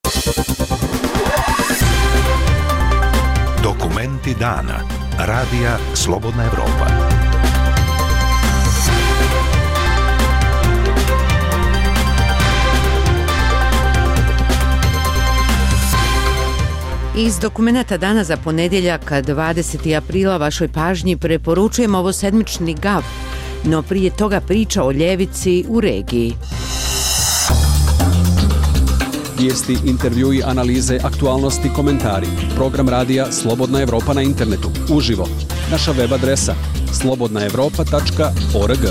Dokumenti dana. Radija Slobodna Evropa. Iz dokumenata dana za ponedjeljak 20. aprila vašoj pažnji preporučujemo ovosedmični GAV, no prije toga priča o ljevici u regiji. Vijesti, intervjui, analize, aktualnosti, komentari. Program radija Slobodna Evropa na internetu. Uživo. Naša web adresa slobodnaevropa.org.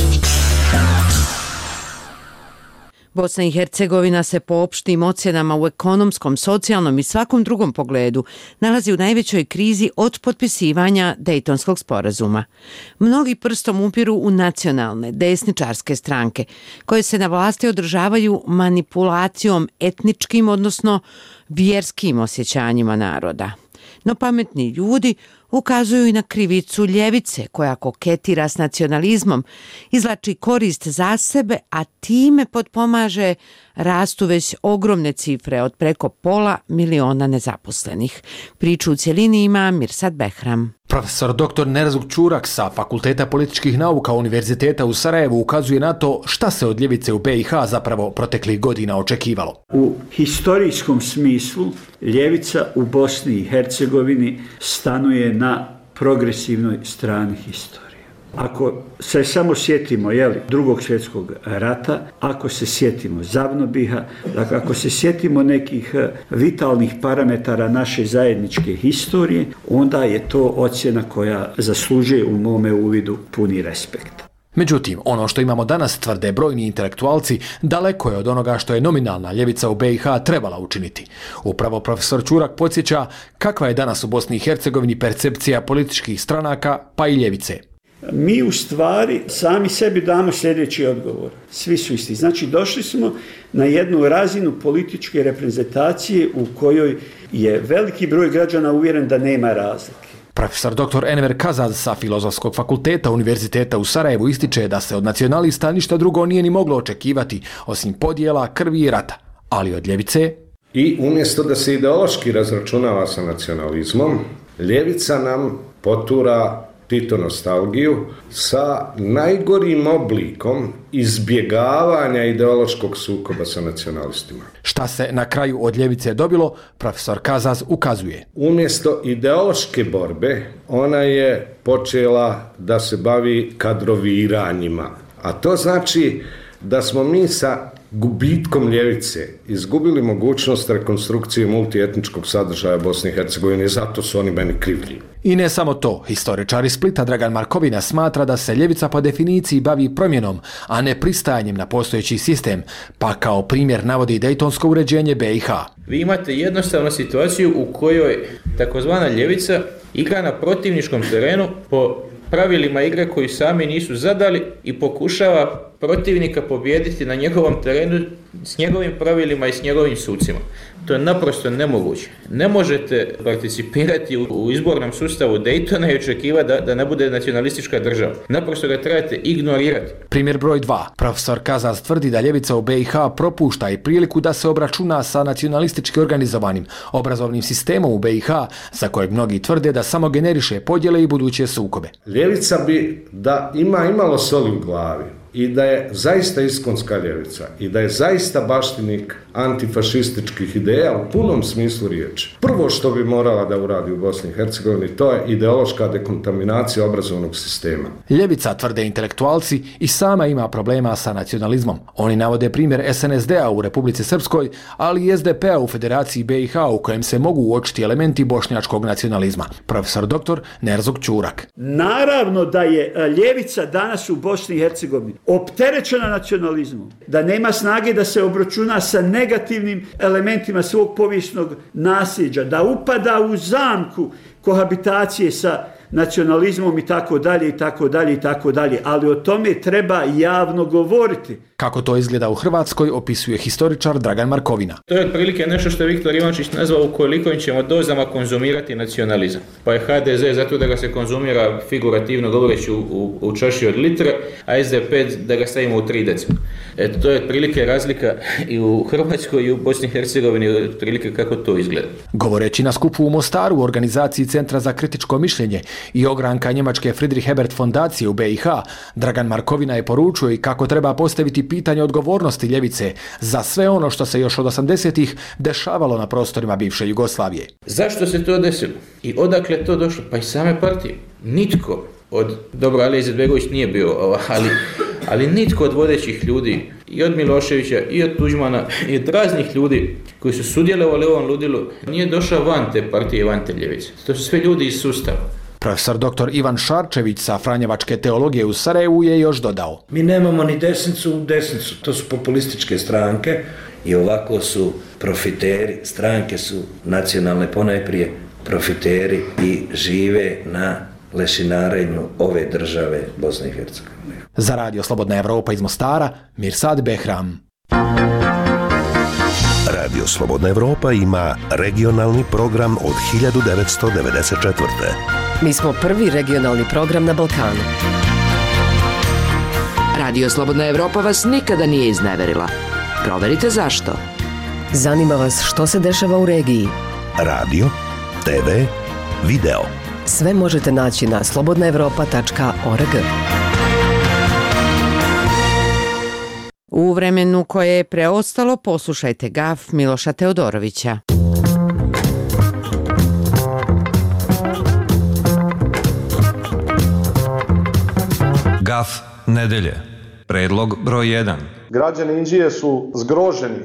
Bosna i Hercegovina se po opštim ocjenama u ekonomskom, socijalnom i svakom drugom pogledu nalazi u najvećoj krizi od potpisivanja Dejtonskog sporazuma. Mnogi prstom upiru u nacionalne, desničarske stranke, koje se na vlasti održavaju manipulacijom etničkim, odnosno vjerskim osjećanjima naroda. No pametni ljudi ukazuju i na krivicu ljevice koja koketira s nacionalizmom, izvlači korist za sebe, a time potpomaže rastu već ogromne cifre od preko 500.000 nezaposlenih. Priču u cjelini ima Mirsad Behram. Profesor dr. Nerzuk Čurak sa Fakulteta političkih nauka Univerziteta u Sarajevu ukazuje na to šta se od ljevice u BiH zapravo proteklih godina očekivalo. U historijskom smislu ljevica u Bosni i Hercegovini stanuje na progresivnoj strani historije. Ako se samo sjetimo Drugog svjetskog rata, ako se sjetimo Zavnobiha, dakle, ako se sjetimo nekih vitalnih parametara naše zajedničke historije, onda je to ocjena koja zaslužuje u mome uvidu puni respekt. Međutim, ono što imamo danas, tvrde brojni intelektualci, daleko je od onoga što je nominalna ljevica u BiH trebala učiniti. Upravo profesor Čurak podsjeća kakva je danas u Bosni i Hercegovini percepcija političkih stranaka pa i ljevice. Mi u stvari sami sebi damo sljedeći odgovor. Svi su isti. Znači došli smo na jednu razinu političke reprezentacije u kojoj je veliki broj građana uvjeren da nema razlike. Profesor dr. Enver Kazaz sa Filozofskog fakulteta Univerziteta u Sarajevu ističe da se od nacionalista ništa drugo nije ni moglo očekivati osim podjela, krvi i rata. Ali od ljevice? I umjesto da se ideološki razračunava sa nacionalizmom, ljevica nam potura Tito nostalgiju sa najgorim oblikom izbjegavanja ideološkog sukoba sa nacionalistima. Šta se na kraju od ljevice dobilo, profesor Kazaz ukazuje. Umjesto ideološke borbe, ona je počela da se bavi kadroviranjima. A to znači da smo mi sa gubitkom ljevice izgubili mogućnost rekonstrukcije multietničkog sadržaja Bosne i Hercegovine i zato su oni meni krivlji. I ne samo to, historičar iz Splita Dragan Markovina smatra da se ljevica po definiciji bavi promjenom, a ne pristajanjem na postojeći sistem, pa kao primjer navodi Dejtonsko uređenje BiH. Vi imate jednostavnu situaciju u kojoj takozvana ljevica igra na protivničkom terenu po pravilima igre koju sami nisu zadali i pokušava protivnika pobijediti na njegovom terenu s njegovim pravilima i s njegovim sucima. To je naprosto nemoguće. Ne možete participirati u izbornom sustavu Daytona i očekivati da ne bude nacionalistička država. Naprosto ga trebate ignorirati. Primjer broj 2. Profesor Kazaz tvrdi da ljevica u BiH propušta i priliku da se obračuna sa nacionalistički organizovanim obrazovnim sistemom u BiH, za kojeg mnogi tvrde da samo generiše podjele i buduće sukobe. Ljevica bi da ima imalo soli u glavi i da je zaista iskonska ljevica i da je zaista baštinik antifašističkih ideja u punom smislu riječi. Prvo što bi morala da uradi u Bosni i Hercegovini, to je ideološka dekontaminacija obrazovnog sistema. Ljevica, tvrde intelektualci, i sama ima problema sa nacionalizmom. Oni navode primjer SNSD-a u Republici Srpskoj, ali i SDP-a u Federaciji BiH u kojem se mogu uočiti elementi bošnjačkog nacionalizma. Profesor dr. Nerzuk Čurak. Naravno da je ljevica danas u Bosni i Hercegovini opterećena nacionalizmom, da nema snage da se obračuna sa negativnim elementima svog povijesnog nasljeđa, da upada u zamku kohabitacije sa nacionalizmom i tako dalje, ali o tome treba javno govoriti. Kako to izgleda u Hrvatskoj, opisuje historičar Dragan Markovina. To je otprilike nešto što je Viktor Ivančić nazvao u koliko ćemo dozama konzumirati nacionalizam. Pa je HDZ zato da ga se konzumira figurativno govoreći u čaši od litre, a SDP da ga stavimo u 3 decima. Eto, to je otprilike razlika i u Hrvatskoj i u Bosni i Hercegovini, otprilike kako to izgleda. Govoreći na skupu u Mostaru u organizaciji Centra za kritičko mišljenje i ogranka njemačke Friedrich Ebert fondacije u BiH, Dragan Markovina je poručio i kako treba postaviti pitanje odgovornosti ljevice za sve ono što se još od 80-ih dešavalo na prostorima bivše Jugoslavije. Zašto se to desilo? I odakle to došlo? Pa i same partije. Nitko dobro, Alija Izetbegović nije bio, ali nitko od vodećih ljudi, i od Miloševića, i od Tuđmana, i od raznih ljudi koji su sudjelovali u ovom ludilu, nije došao van te partije i van te ljevice. To su sve ljudi iz sustava. Profesor dr. Ivan Šarčević sa Franjevačke teologije u Sarajevu je još dodao. Mi nemamo ni desnicu, to su populističke stranke i ovako su profiteri, stranke su nacionalne ponajprije profiteri i žive na lešinarenju ove države Bosne i Hercegovine. Za Radio Slobodna Evropa iz Mostara, Mirsad Behram. Radio Slobodna Evropa ima regionalni program od 1994. Mi smo prvi regionalni program na Balkanu. Radio Slobodna Evropa vas nikada nije izneverila. Proverite zašto. Zanima vas što se dešava u regiji. Radio, TV, video. Sve možete naći na slobodnaevropa.org. U vremenu koje je preostalo poslušajte gaf Miloša Teodorovića. Gaf nedelje. Predlog broj 1. Građani Inđije su zgroženi.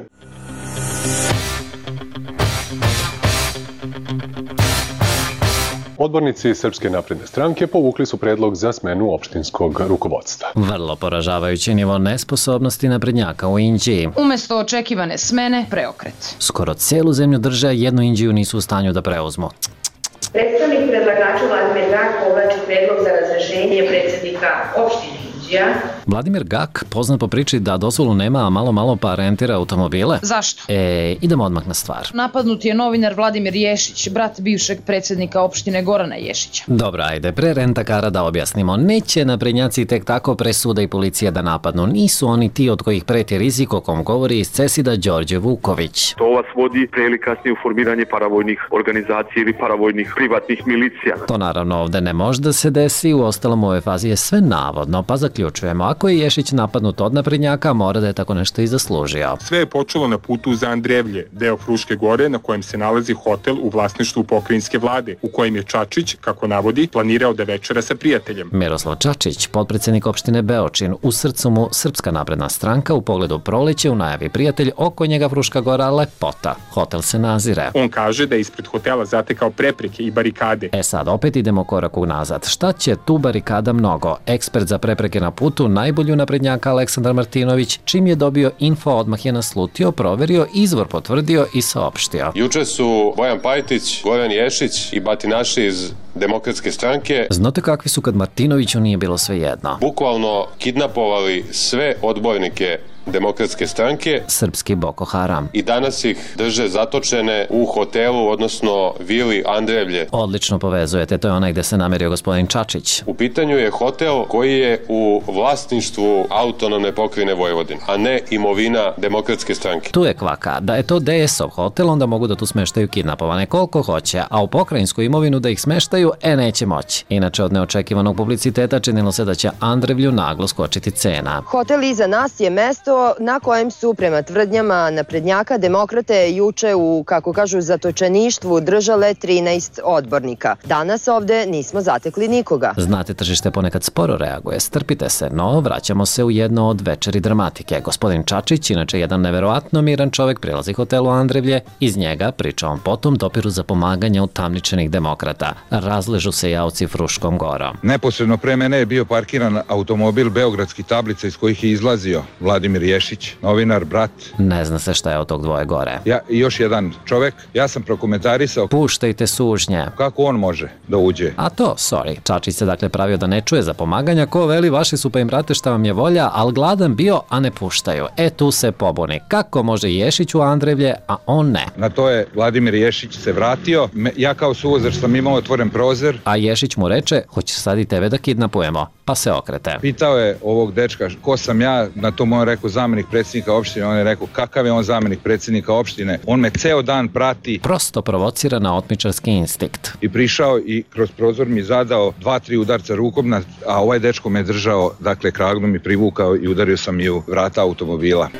Odbornici Srpske napredne stranke povukli su predlog za smenu opštinskog rukovodstva. Vrlo poražavajući nivo nesposobnosti naprednjaka u Inđiji. Umesto očekivane smene, preokret. Skoro celu zemlju drže, jednu Inđiju nisu u stanju da preuzmu. Predstavnik predlagača Vladimir Gak povlači predlog za razrešenje predsjednika opštine Inđija. Vladimir Gak, poznat po priči da dozvolu nema, a malo pa rentira automobile. Zašto? Idemo odmah na stvar. Napadnut je novinar Vladimir Ješić, brat bivšeg predsjednika opštine Gorana Ješića. Dobro, ajde, pre rentakara da objasnimo. Neće naprednjaci tek tako presuda i policija da napadnu. Nisu oni ti od kojih preti rizik o kom govori iz Cesida Đorđe Vuković. To vas vodi pre ili kasnije u formiranje paravojnih organizacija ili paravojnih privatnih milicija. To naravno ovde ne može da se desi, u ostalom u ovoj fazi je sve navodno, pa zaključujemo. Ako je Ješić napadnut od naprednjaka, mora da je tako nešto i zaslužio. Sve je počelo na putu za Andrevlje, deo Fruške gore, na kojem se nalazi hotel u vlasništvu pokrajinske vlade, u kojem je Čačić, kako navodi, planirao da večera sa prijateljem. Miroslav Čačić, potpredsjednik opštine Beočin, u srcu mu Srpska napredna stranka, u pogledu proleće, u najavi prijatelj, oko njega Fruška gora lepota. Hotel se nazire. On kaže da je ispred hotela zatekao prepreke i barikade. Sad opet idemo korak unazad. Šta će tu barikada mnogo? Ekspert za prepreke na putu, najbolju naprednjaka Aleksandar Martinović, čim je dobio info, odmah je naslutio, proverio, izvor potvrdio i saopštio. Juče su Bojan Pajtić, Goran Ješić i batinaši iz Demokratske stranke. Znate kakvi su kad Martinoviću nije bilo sve jedno? Bukvalno kidnapovali sve odbornike Demokratske stranke, srpski Boko Haram, i danas ih drže zatočene u hotelu, odnosno vili Andrevlje. Odlično povezujete, to je onaj gde se namerio gospodin Čačić. U pitanju je hotel koji je u vlasništvu autonomne pokrajine Vojvodine, a ne imovina Demokratske stranke. Tu je kvaka, da je to DS-ov hotel, onda mogu da tu smeštaju kidnapovane koliko hoće, a u pokrajinsku imovinu da ih smeštaju, neće moći. Inače, od neočekivanog publiciteta činilo se da će Andrevlju naglo skočiti cena. Hotel iza nas je mesto na kojem su prema tvrdnjama naprednjaka demokrate juče u, kako kažu, zatočeništvu držale 13 odbornika. Danas ovde nismo zatekli nikoga. Znate, tržište ponekad sporo reaguje, strpite se, no vraćamo se u jedno od večeri dramatike. Gospodin Čačić, inače jedan neverovatno miran čovek, prilazi hotelu Andrevlje, iz njega, priča on potom, dopiru za pomaganje utamničenih demokrata. Razležu se javci Fruškom gorom. Neposredno pre mene je bio parkiran automobil beogradskih tablica iz kojih je izlazio Vladimir Ješić, novinar, brat. Ne zna se šta je od tog dvoje gore. Još jedan čovek, ja sam prokomentarisao. Puštajte sužnje. Kako on može da uđe? A to, sorry. Čačić se dakle pravio da ne čuje za pomaganja, ko veli vaši su pa im brate šta vam je volja, al gladan bio, a ne puštaju. Tu se pobuni. Kako može Ješić u Andrevlje, a on ne? Na to je Vladimir Ješić se vratio, ja kao suvozač sam imao otvoren prozor. A Ješić mu reče, hoćeš sad i tebe da kidnapujemo, pa se okrete. Pitao je ovog dečka ko sam ja, na to mu on rekao rekao zamenik predsjednika opštine, on je rekao kakav je on zamenik predsjednika opštine, on me ceo dan prati. Prosto provocira na otmičarski instinkt. I prišao i kroz prozor mi zadao 2-3 udarca rukom, a ovaj dečko me držao, dakle kragnu mi privukao i udario sam i u vrata automobila.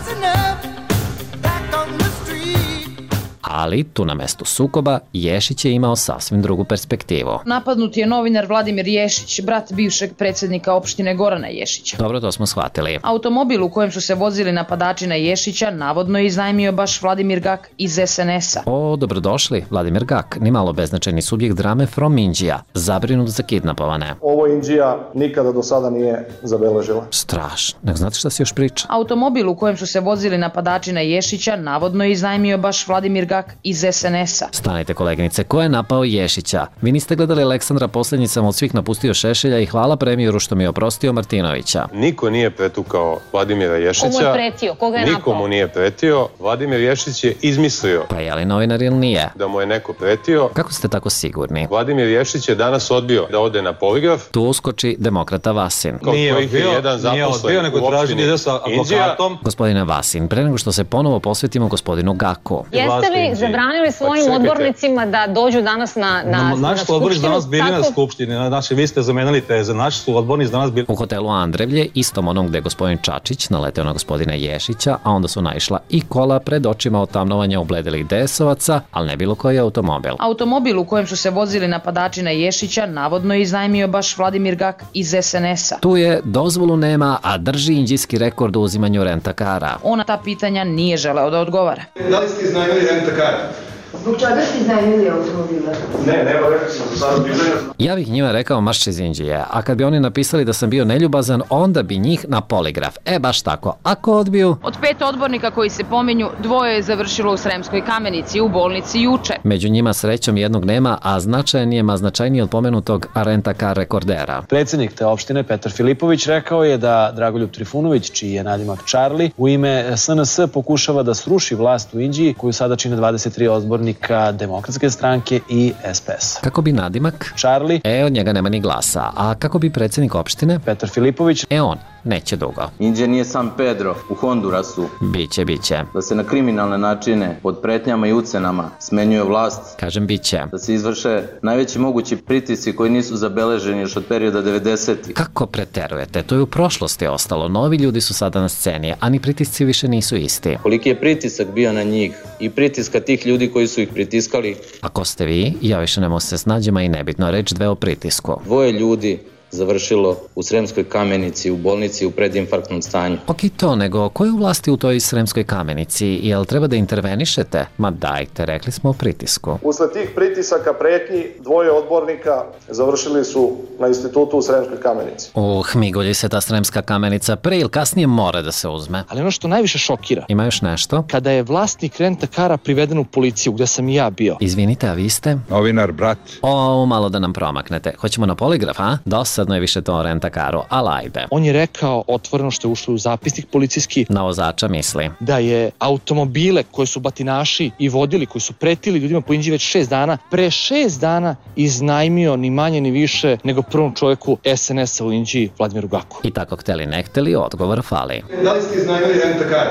Ali tu na mestu sukoba Ješić je imao sasvim drugu perspektivu. Napadnut je novinar Vladimir Ješić, brat bivšeg predsjednika opštine Gorana Ješića. Dobro, to smo shvatili. Automobil u kojem su se vozili napadači na Ješića navodno je iznajmio baš Vladimir Gak iz SNS-a. O, dobrodošli, Vladimir Gak, nimalo beznačajni subjekt drame From Inđija, zabrinut za kidnapovane. Ovo Inđija nikada do sada nije zabeležila. Strašno, nek znate šta se još priča? Automobil u kojem su se vozili napadači na Ješića navodno je iznajmio baš Vladimir Gak iz SNS-a. Stanite koleginice, ko je napao Ješića? Vi niste gledali Aleksandra, posljednji sam od svih napustio Šešelja i hvala premijeru što mi je oprostio Martinovića. Niko nije pretukao Vladimira Ješića. Komu je pretio? Koga je napao? Nikomu nije pretio. Vladimir Ješić je izmislio. Pa je li novinar ili nije? Da mu je neko pretio. Kako ste tako sigurni? Vladimir Ješić je danas odbio da ode na poligraf. Tu uskoči demokrata Vasin. Nije odbio, nego traži da ide sa advokatom. Gospodine Vasin, pre nego što se ponovo posvetimo gospodinu Gaku. Jeste li zabranili svojim odbornicima da dođu danas na naši su odbornici danas bili na skupštini, znači vi ste zamenili teze, naši su odbornici danas bili u hotelu Andrevlje, istom onom gde je gospodin Čačić naleteo na gospodina Ješića, a onda su naišla i kola pred očima otamnovanja ubledelih DS-ovaca, ali ne bilo koji automobil. Automobil u kojem su se vozili napadači na Ješića navodno je iznajmio baš Vladimir Gak iz SNS-a. Tu je dozvolu nema, a drži inđijski rekord u uzimanju rentakara. On na ta pitanja nije želeo da odgovara. Da li ste iznajmili rentakar? Zbog čega ste iznajmili automobila? Ne, rekao sam za sada pitanja. Ja bih njima rekao marš iz Inđije, a kad bi oni napisali da sam bio neljubazan, onda bi njih na poligraf. Baš tako. Ako odbiju... Od 5 odbornika koji se pominju, 2 je završilo u Sremskoj Kamenici, u bolnici juče. Među njima srećom jednog nema, a značajniji od pomenutog rentakar rekordera. Predsjednik te opštine Petar Filipović rekao je da Dragoljub Trifunović, čiji je nadimak Charlie, u ime SNS pokušava da sruši vlast u Inđiji, koju sada čine 23 odbornika Demokratske stranke i SPS. Kako bi nadimak? Charlie. Od njega nema ni glasa. A kako bi predsjednik opštine? Petar Filipović. On. Neće dugo. Inđija nije San Pedro u Hondurasu. Biće. Da se na kriminalne načine, pod pretnjama i ucenama, smenjuje vlast. Kažem biće. Da se izvrše najveći mogući pritisci koji nisu zabeleženi još od perioda 90-ih. Kako preterujete? To je u prošlosti ostalo. Novi ljudi su sada na sceni, a ni pritisci više nisu isti. Koliki je pritisak bio na njih i pritiska tih ljudi koji su ih pritiskali? A ko ste vi? Ja više ne mogu se snađima i nebitno reč 2 o pritisku. 2 ljudi završilo u Sremskoj Kamenici, u bolnici u predinfarktnom stanju. Ok to, nego ko je u vlasti u toj Sremskoj Kamenici? Jel treba da intervenišete? Ma dajte, rekli smo o pritisku. Usled tih pritisaka pretnji, 2 odbornika završili su na institutu u Sremskoj Kamenici. Migolji se ta Sremska Kamenica pre ili kasnije mora da se uzme. Ali ono što najviše šokira... Ima još nešto? Kada je vlasnik rentakara priveden u policiju, gde sam i ja bio. Izvinite, a vi ste? Novinar, brat. Malo da nam promaknete. Hoćemo na poligraf, a? Dosadno je više to o rentakaru, ali ajde. On je rekao otvoreno što je ušlo u zapisnik policijski. Na vozača misli. Da je automobile koje su batinaši i vodili, koji su pretili ljudima po Inđiji već 6 dana, pre 6 dana iznajmio ni manje ni više nego prvom čovjeku SNS-a u Inđiji, Vladimiru Gaku. I tako hteli ne hteli, odgovor fali. Da li ste iznajmili rentakar?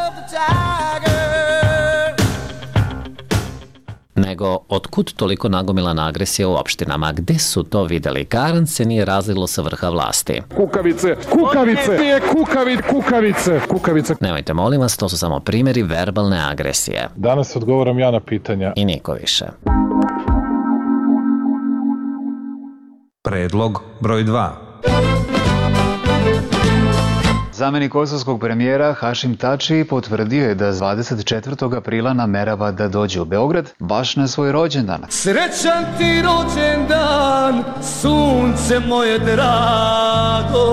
Nego, otkud toliko nagomilana agresija u opštinama? Gde su to videli? Garant se nije razlilo sa vrha vlasti. Kukavice. Nemojte, molim vas, to su samo primjeri verbalne agresije. Danas odgovaram ja na pitanja. I niko više. Predlog broj 2. Zamenik kosovskog premijera Hašim Tači potvrdio je da 24. aprila namerava da dođe u Beograd baš na svoj rođendan. Srećan ti rođendan, sunce moje drago.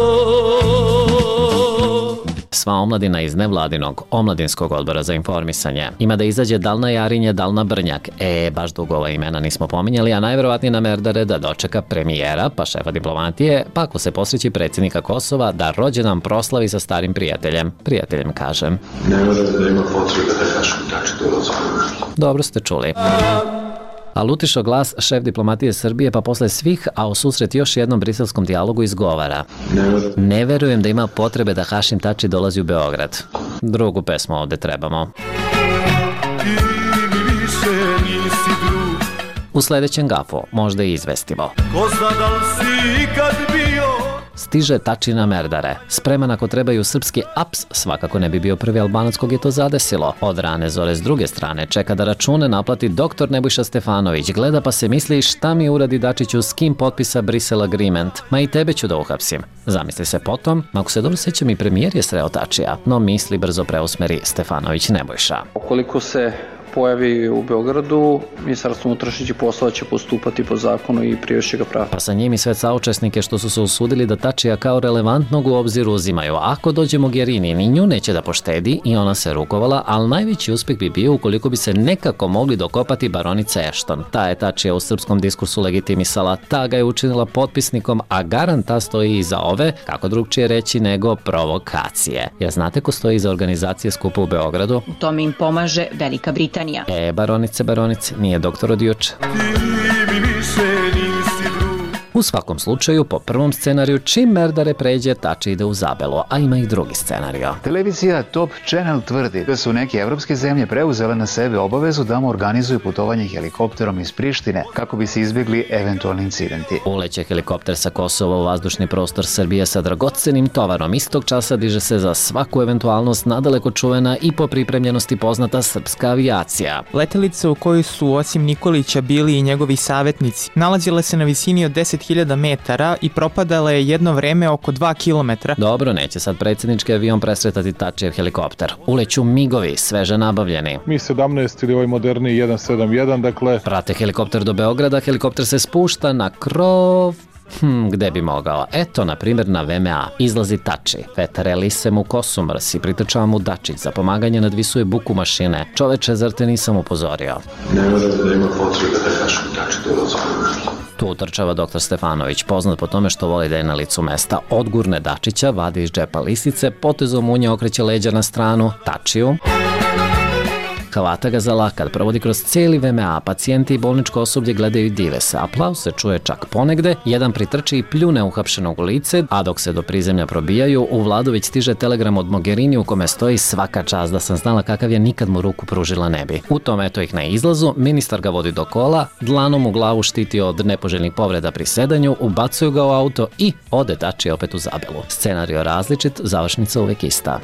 Sva omladina iz nevladinog omladinskog odbora za informisanje ima da izađe dal na Jarinje, dal na Brnjak. Baš dugo ova imena nismo pominjali, a najverovatnije na Merdare da dočeka premijera, pa šefa diplomatije, pa ako se posreći predsjednika Kosova da rođendan proslavi sa starim prijateljem. Prijateljem, kažem. Ne verujem da ima potrebe da kažem Tači dolazi. Dobro ste čuli. A lutišo glas šef diplomatije Srbije pa posle svih, a u susret još jednom briselskom dijalogu izgovara: ne verujem da ima potrebe da Hašim Tači dolazi u Beograd. Drugu pesmu ovde trebamo. U sledećem gafu možda i izvestimo. Ko zna da li si ikad bio? Stiže Tačina Merdare. Spreman ako trebaju srpski aps, svakako ne bi bio prvi Albanac kog je to zadesilo. Od rane zore s druge strane čeka da račune naplati doktor Nebojša Stefanović. Gleda pa se misli šta mi uradi Dačiću, s kim potpisa Brisel Agreement. Ma i tebe ću da uhapsim. Zamisli se potom, ako se dobro sećam i premijer je sreo Tačija, no misli brzo preusmeri Stefanović Nebojša. Ukoliko se pojavi u Beogradu, Ministarstvo unutrašnjih poslova će postupati po zakonu i privešće ga prava. Pa sa njim i sve saučesnike što su se usudili da Tačija kao relevantnog u obzir uzimaju. Ako dođe Mogherini, ni nju neće da poštedi i ona se rukovala, ali najveći uspeh bi bio ukoliko bi se nekako mogli dokopati baronice Ashton. Ta je Tačija u srpskom diskursu legitimisala, ta ga je učinila potpisnikom, a garanta stoji iza ove, kako drugčije reći nego provokacije. Ja znate ko stoji iza organizacije skupa u Beogradu? U tome im pomaže Velika Britanija. Baronice, nije doktor od juče. U svakom slučaju, po prvom scenariju, čim Merdare pređe, Tači ide u Zabelu, a ima i drugi scenariju. Televizija Top Channel tvrdi da su neke evropske zemlje preuzele na sebe obavezu da mu organizuju putovanje helikopterom iz Prištine kako bi se izbjegli eventualni incidenti. Uleće helikopter sa Kosova u vazdušni prostor Srbije sa dragocenim tovarom. Istog časa diže se za svaku eventualnost nadaleko čuvena i po pripremljenosti poznata srpska avijacija. Letelica u kojoj su osim Nikolića bili i njegovi savjetnici nalazila se na visini od 10.000 metara i propadala je jedno vreme oko 2 kilometra. Dobro, neće sad predsjednički avion presretati Tačijev helikopter. Uleću migovi, sveže nabavljeni. Mi-17 ili ovaj moderni 171, dakle... Prate helikopter do Beograda, helikopter se spušta na krov... Gde bi mogao? Eto, na primjer, na VMA. Izlazi Tači. Vetar se mu kosu mrsi, pritrčava mu Dačić. Za pomaganje nadvisuje buku mašine. Čoveče, zar te nisam upozorio? Ne verujete da ima potrebe da Hašim Tači dolazi. Tu utrčava doktor Stefanović, poznat po tome što voli da je na licu mesta. Odgurne Dačića, vadi iz džepa lisice, potezom unje okreće leđa na stranu Tačiju. Hvata ga za lakat, provodi kroz cijeli VMA, pacijenti i bolničko osoblje gledaju i dive se. Aplauz se čuje čak ponegde, jedan pritrči i pljune uhapšenog u lice, a dok se do prizemlja probijaju, u Vladu već stiže telegram od Mogherini u kome stoji: svaka čast, da sam znala kakav je, nikad mu ruku pružila ne bi. U tom eto ih na izlazu, ministar ga vodi do kola, dlanom u glavu štiti od nepoželjnih povreda pri sedanju, ubacuju ga u auto i ode Tači opet u Zabelu. Scenario različit, završnica uvek ista.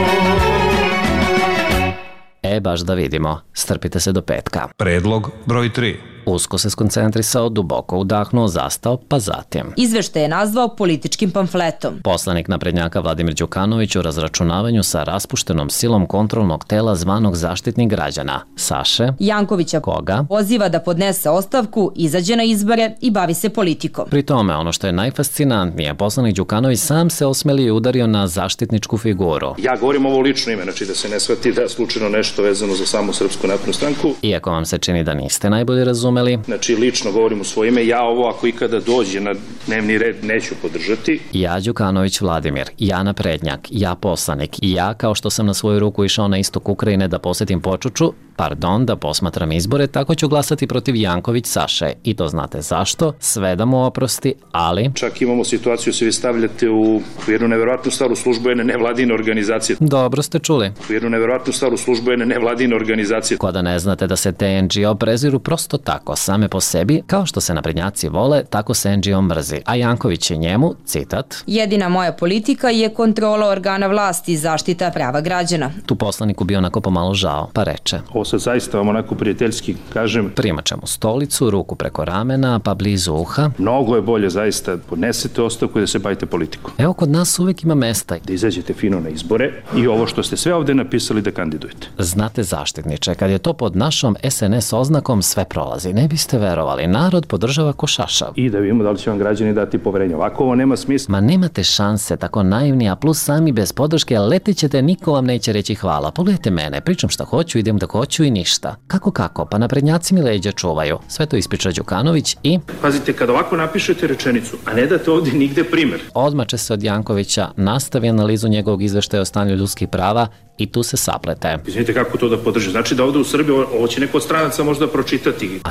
Baš da vidimo. Strpite se do petka. Predlog broj 3. Usko se skoncentrisao, duboko udahnuo, zastao, pa zatim. Izveštaj je nazvao političkim pamfletom. Poslanik naprednjaka Vladimir Đukanović u razračunavanju sa raspuštenom silom kontrolnog tela zvanog Zaštitnik građana. Saše Jankovića koga poziva da podnese ostavku, izađe na izbore i bavi se politikom. Pri tome, ono što je najfascinantnije, poslanik Đukanović sam se osmelio i udario na zaštitničku figuru. Ja govorim ovo lično ime, znači da se ne shvati da je slučajno nešto vezano za samu Srpsku naprednu stranku. Iako vam se čini da niste najbolje razumeli. Znači, lično govorim u svoje ime, ja ovo ako ikada dođe na dnevni red neću podržati. Ja Đukanović Vladimir, ja naprednjak, ja poslanik, ja kao što sam na svoju ruku išao na istok Ukrajine da posjetim Počuču, da posmatram izbore, tako ću glasati protiv Janković Saše. I to znate zašto, sve da mu oprosti, ali... Čak imamo situaciju, se vi stavljate u jednu neverovatnu staru službu jedne nevladine organizacije. Dobro ste čuli. U jednu neverovatnu staru službu jedne nevladine organizacije. Ko da ne znate da se te NGO preziru prosto tako, same po sebi, kao što se naprednjaci vole, tako se NGO mrzi. A Janković je njemu, citat: jedina moja politika je kontrola organa vlasti i zaštita prava građana. Tu poslaniku bio onako pomalo žao, pa reče: ovo sad zaista vam onako prijateljski kažem. Primaće mu stolicu, ruku preko ramena, pa blizu uha. Mnogo je bolje zaista podnesete ostavku i da se bavite politikom. Evo, kod nas uvijek ima mesta. Da izađete fino na izbore i ovo što ste sve ovde napisali da kandidujete. Znate, zaštitniče, kad je to pod našom SNS oznakom, sve prolazi. Ne biste verovali, narod podržava ko šašav. I da vidimo da li će vam građani dati poverenje. Ovako ovo nema smisla. Ma nemate šanse, tako naivni, a plus sami bez podrške letit ćete, niko vam neće reći hvala. Pogledajte mene, pričam šta hoću, idem da hoću i ništa. Kako, pa naprednjaci mi leđa čuvaju. Sve to ispriča Đukanović i... Pazite, kad ovako napišete rečenicu, a ne date ovdje nigde primer. Odmače se od Jankovića, nastavi analizu njegovog izveštaja o stanju ljudskih prava i tu se saplete. Izvinite, kako to da podrži? Znači da ovdje u Srbiji ovo će neko od stranaca možda pročitati. A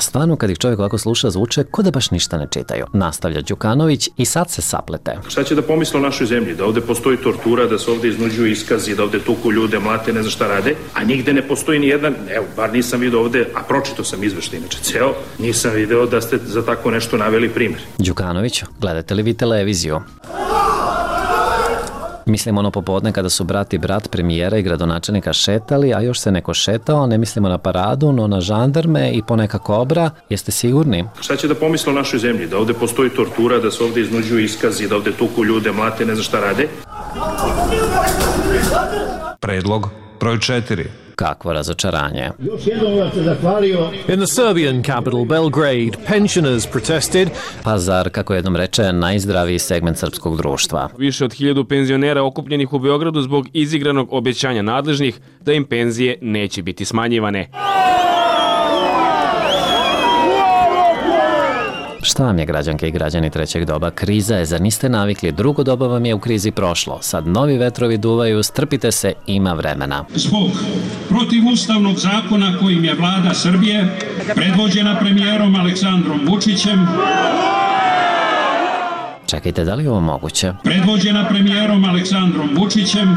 stvarno kad ih čovjek ovako sluša zvuče ko da baš ništa ne čitaju. Nastavlja Đukanović i sad se saplete. Šta će da pomisle o našoj zemlji? Da ovde postoji tortura, da se ovde iznuđuju iskazi, da ovde tuku ljude, mlate, ne znam šta rade, a nigde ne postoji ni jedan, evo, bar nisam vidio ovde, a pročitao sam izveštaj, inače ceo, nisam video da ste za tako nešto naveli primjer. Đukanović, gledate li vi televiziju? Mislim ono popodne kada su brat i brat premijera i gradonačelnika šetali, a još se neko šetao, ne mislimo na paradu, no na žandarme i poneka kobra. Jeste sigurni? Šta će da pomisle o našoj zemlji? Da ovde postoji tortura, da se ovde iznuđuju iskazi, da ovde tuku ljude, mlate, ne znam šta rade? Predlog broj 4. Kakvo razočaranje. Još jednom vam se zahvalio. In the Serbian capital Belgrade, pensioners protested. Pazar, kako jednom reče, najzdraviji segment srpskog društva. Više od 1000 penzionera okupljenih u Beogradu zbog izigranog obećanja nadležnih da im penzije neće biti smanjivane. Šta vam je, građanke i građani trećeg doba? Kriza je, zar niste navikli? Drugo doba vam je u krizi prošlo. Sad novi vetrovi duvaju, strpite se, ima vremena. Zbog protivustavnog zakona kojim je vlada Srbije, predvođena premijerom Aleksandrom Vučićem, Čekajte, da li je ovo moguće? Predvođena premijerom Aleksandrom Vučićem,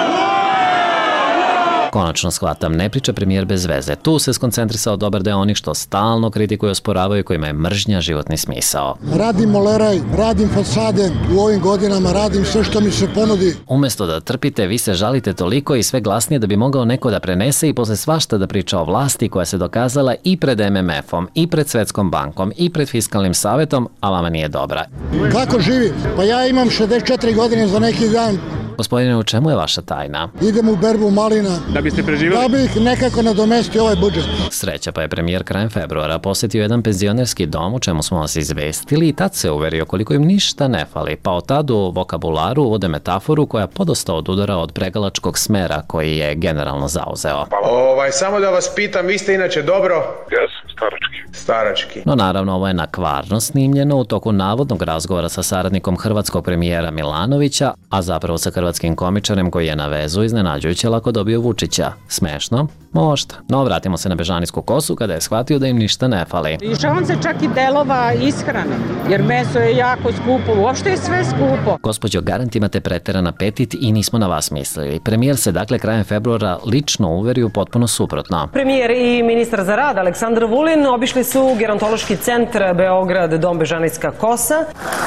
Konačno shvatam, ne priča premijer bez veze. Tu se skoncentrisao dobar deo onih što stalno kritikuju, osporavaju, kojima je mržnja životni smisao. Radim moleraj, radim fasade, u ovim godinama radim sve što mi se ponudi. Umesto da trpite, vi se žalite toliko i sve glasnije da bi mogao neko da prenese i posle svašta da priča o vlasti koja se dokazala i pred MMF-om, i pred Svetskom bankom, i pred Fiskalnim savetom, a vama nije dobra. Kako živim? Pa ja imam 64 godine za neki dan. Gospodine, u čemu je vaša tajna? Idem u berbu malina. Da biste preživjeli? Da bih nekako nadomestio ovaj budžet. Sreća, pa je premijer krajem februara posjetio jedan penzionerski dom, u čemu smo vas izvestili, i tad se uverio koliko im ništa ne fali, pa od tad u vokabularu uvode metaforu koja podosta odudara od pregalačkog smera koji je generalno zauzeo. Samo da vas pitam, vi ste inače dobro? Jes, starački. No naravno, ovo je nakvarno snimljeno u toku navodnog razgovora sa saradnikom hrvatskog premijera Milanovića, a zapravo sa hrvatskim komičarem koji je na vezu iznenađujuće lako dobio Vučića. Smešno? Možda. No, vratimo se na bežanijsku kosu kada je shvatio da im ništa ne fali. Lišavam se čak i delova ishrane, jer meso je jako skupo, uopšte je sve skupo. Gospođo, garant imate preteran apetit i nismo na vas mislili. Premijer se dakle krajem februara lično uverio potpuno suprotno. Premijer i ministar za rad Aleksandar Vulin obišli su gerontološki centar Beograd, dom Bežanijska kosa.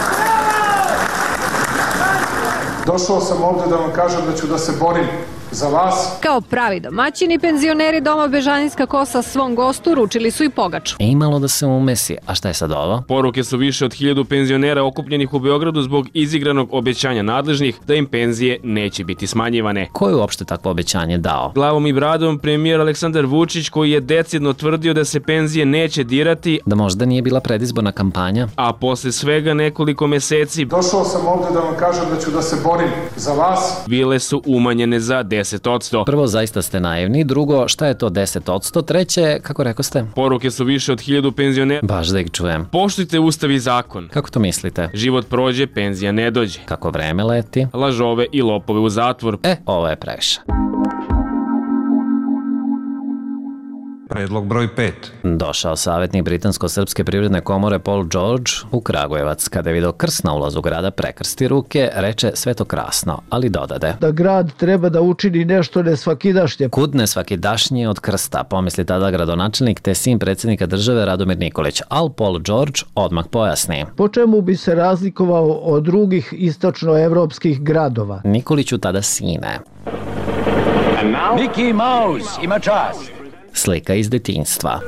Došao sam ovde da vam kažem da ću da se borim za vas. Kao pravi domaćini, penzioneri doma Bežanijska kosa svom gostu uručili su i pogaču. Imalo da se umesi. A šta je sad ovo? Poruke su više od 1000 penzionera okupljenih u Beogradu zbog izigranog obećanja nadležnih da im penzije neće biti smanjivane. Ko je uopšte takvo obećanje dao? Glavom i bradom premijer Aleksandar Vučić, koji je decidno tvrdio da se penzije neće dirati. Da možda nije bila predizborna kampanja? A posle svega nekoliko meseci došao sam ovde da vam kažem da ću da se borim za vas. Bile su umanjene za 10%. Prvo, zaista ste naivni. Drugo, šta je to 10%? Treće, kako rekao ste? Poruke su više od 1000 penzionera. Baš da ih čujem. Poštujte ustav i zakon. Kako to mislite? Život prođe, penzija ne dođe. Kako vreme leti? Lažove i lopove u zatvor. Ovo je previše. Predlog broj 5. Došao savjetnik Britansko-srpske privredne komore Paul George u Kragujevac. Kada je video krst na ulazu grada, prekrsti ruke, reče sve to krasno, ali dodade. Da grad treba da učini nešto nesvakidašnje. Kud nesvakidašnje od krsta, pomisli tada gradonačelnik te sin predsjednika države Radomir Nikolić, al Paul George odmah pojasni. Po čemu bi se razlikovao od drugih istočnoevropskih gradova? Nikoliću tada sine. Mickey Mouse ima čast. Slika iz detinjstva.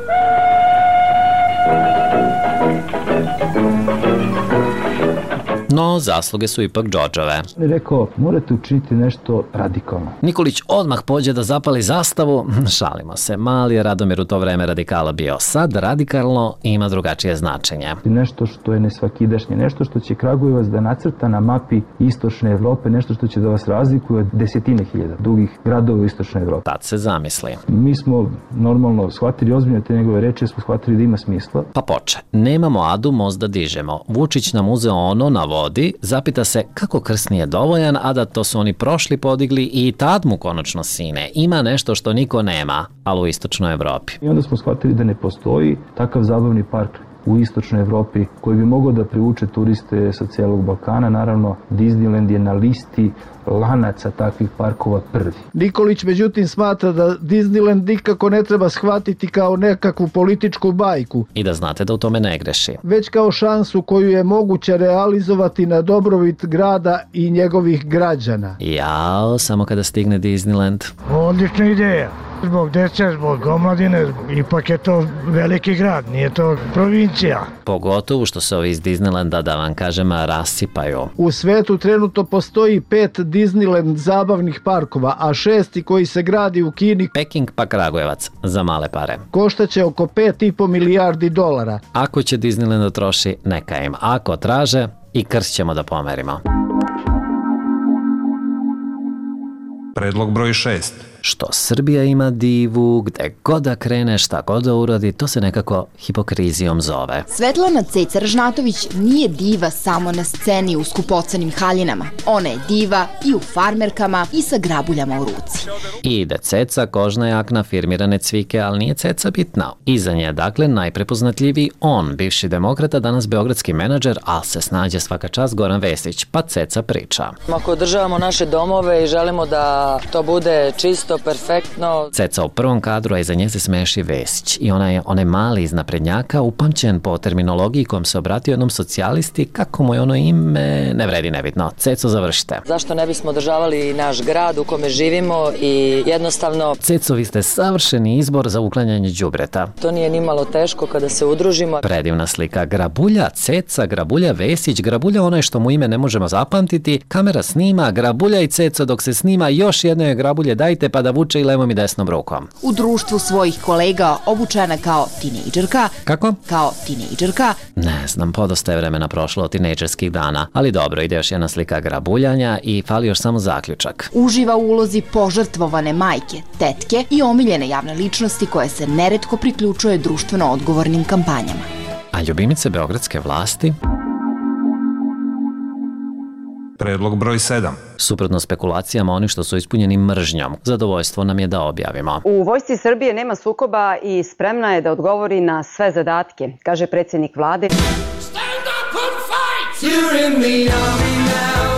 No, zasluge su ipak Đorđove. Rekao, morate učiniti nešto radikalno. Nikolić odmah pođe da zapali zastavu. Šalimo se, mali je Radomir u to vreme radikala bio. Sad radikalno ima drugačije značenje. Nešto što je nesvakidašnje, nešto što će Kragujevac da nacrta na mapi istočne Evrope, nešto što će da vas razlikuje od desetine hiljada drugih gradova u istočnoj Evropi. Tad se zamisli. Mi smo normalno shvatili ozbiljno te njegove reči, smo shvatili da ima smisla. Pa poče. Nemamo adu, most da dižemo. Vučić nam uzeo ono na vodi, zapita se kako krst nije dovoljan, a da to su oni prošli podigli i tad mu konačno sine. Ima nešto što niko nema, ali u istočnoj Evropi. I onda smo shvatili da ne postoji takav zabavni park u istočnoj Evropi koji bi mogao da privuče turiste sa cijelog Balkana. Naravno, Disneyland je na listi lanaca takvih parkova prvi. Nikolić međutim smatra da Disneyland nikako ne treba shvatiti kao nekakvu političku bajku. I da znate da u tome ne greši. Već kao šansu koju je moguće realizovati na dobrobit grada i njegovih građana. Jao, samo kada stigne Disneyland. Odlična ideja. Zbog dece, zbog omladine, ipak je to veliki grad, nije to provincija. Pogotovo što se ovi iz Disneylanda, da vam kažem, rasipaju. U svetu trenutno postoji 5 Disneyland zabavnih parkova, a 6. koji se gradi u Kini, Peking pa Kragujevac, za male pare. Koštaće oko $5,5 milijardi. Ako će Disneyland da troši, neka im. Ako traže, i krst ćemo da pomerimo. Predlog broj 6. Što Srbija ima divu, gde god da krene, šta god da uradi, to se nekako hipokrizijom zove. Svetlana Ceca Ražnatović nije diva samo na sceni u skupocenim haljinama. Ona je diva i u farmerkama i sa grabuljama u ruci. I ide Ceca, kožna jakna, firmirane cvike, ali nije Ceca bitna. Iza nje, dakle, najprepoznatljiviji on, bivši demokrata, danas beogradski menadžer, ali se snađe svaka čast Goran Vesić, pa Ceca priča. Ako održavamo naše domove i želimo da to bude čisto, perfektno. Ceca u prvom kadru, a iza nje se smeši Vesić. I onaj mali iz naprednjaka, upamćen po terminologiji kojom se obratio jednom socijalisti, kako mu je ono ime, ne vredi nebitno. Ceco, završite. Zašto ne bismo održavali naš grad u kome živimo i jednostavno... Ceco, vi ste savršeni izbor za uklanjanje đubreta. To nije ni malo teško kada se udružimo. Predivna slika. Grabulja Ceca, Grabulja Vesić, Grabulja onaj što mu ime ne možemo zapamtiti, kamera snima, Grabulja i Ceca dok se snima, još jedno Grabulje dajte pa da vuče i levom i desnom rukom. U društvu svojih kolega obučena kao tinejdžerka. Kako? Kao tinejdžerka. Ne znam, podosta je vremena prošlo od tinejdžerskih dana, ali dobro, ide još jedna slika grabuljanja i fali još samo zaključak. Uživa u ulozi požrtvovane majke, tetke i omiljene javne ličnosti koje se neretko priključuje društveno odgovornim kampanjama. A ljubimice beogradske vlasti? Predlog broj 7. Suprotno spekulacijama onih što su ispunjeni mržnjom, zadovoljstvo nam je da objavimo. U Vojsci Srbije nema sukoba i spremna je da odgovori na sve zadatke, kaže predsjednik vlade. Stand up and fight! You're in the army now.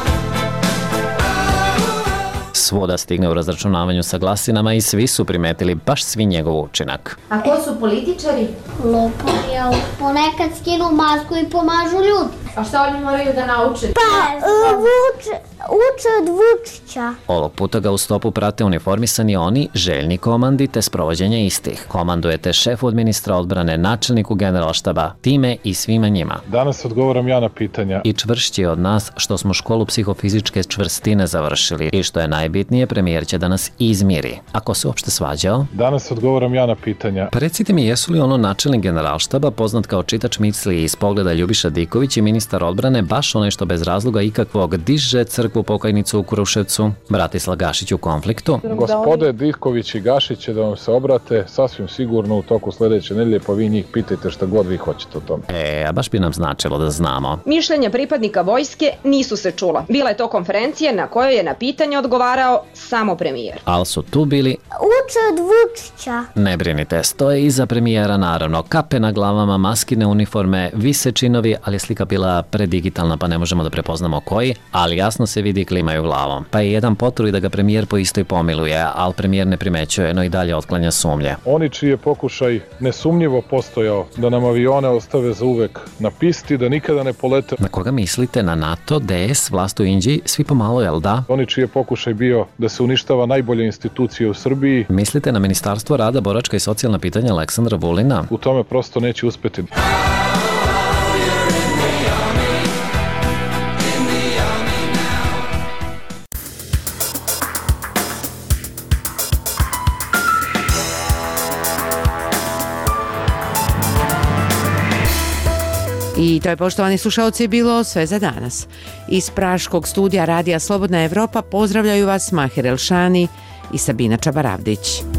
Svuda stigne u razračunavanju sa glasinama i svi su primetili baš svi njegov učinak. A ko su političari? Lopovi, ali ponekad skinu masku i pomažu ljudi. A šta oni moraju da nauče? Pa, uče od Vučića. Ovog puta ga u stopu prate uniformisani oni, željni komandi te sprovođenje istih. Komandujete šefu od ministra odbrane, načelniku generalštaba, time i svima njima. Danas odgovaram ja na pitanja. I čvršći od nas što smo školu psihofizičke čvrstine završili i što je najbitnije, premijer će da nas izmiri. Ako se uopšte svađao? Danas odgovaram ja na pitanja. Pa recite mi, jesu li ono načelnik generalštaba, poznat kao čitač misli iz pogleda Ljubiša Diković i ministar odbrane, baš onaj što bez razloga ikakvog diže crkvu pokajnicu u Kruševcu, Bratislav Gašić u konfliktu? Gospode Diković i Gašić će da vam se obrate sasvim sigurno u toku sledeće nedelje, pa vi njih pitajte šta god vi hoćete o tome. A baš bi nam značilo da znamo. Mišljenja pripadnika vojske nisu se čula. Bila je to konferencija na kojoj je na pitanje odgovarao samo premijer. Ali su tu bili... Uče od Vučića. Ne brinite, stoje iza premijera naravno. Kape na glavama, maskine uniforme, vise činovi, ali je slika bila predigitalna pa ne možemo da prepoznamo koji, ali jasno se vidi klimaju glavom. Pa je jedan potrudi da ga premijer po istoj pomiluje, ali premijer ne primećuje, no i dalje otklanja sumnje. Oni čiji je pokušaj nesumnjivo postojao da nam avione ostave za uvek na pisti, da nikada ne polete. Na koga mislite? Na NATO, DS, vlast u Indiji, svi pomalo, jel da? Oni čiji je pokušaj bio da se uništava najbolje institucije u Srbiji. Mislite na Ministarstvo rada, boračka i socijalna pitanja Aleksandra Vulina? U tome prosto neće uspeti. I to je, poštovani slušalci, bilo sve za danas. Iz praškog studija Radija Slobodna Evropa pozdravljaju vas Maher Elšani i Sabina Čabaravdić.